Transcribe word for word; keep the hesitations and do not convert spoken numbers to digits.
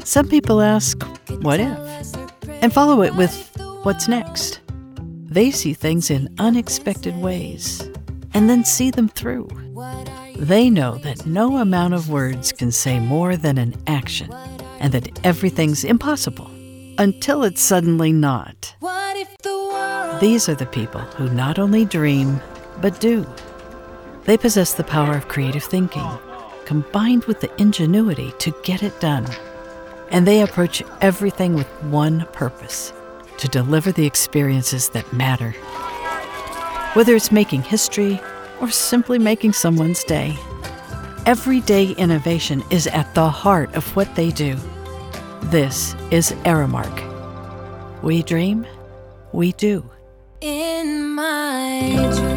Some people ask, what if? And follow it with, what's next? They see things in unexpected ways and then see them through. They know that no amount of words can say more than an action, and that everything's impossible until it's suddenly not. These are the people who not only dream, but do. They possess the power of creative thinking, combined with the ingenuity to get it done. And they approach everything with one purpose: to deliver the experiences that matter. Whether it's making history or simply making someone's day, everyday innovation is at the heart of what they do. This is Aramark. We dream, we do. In my dream.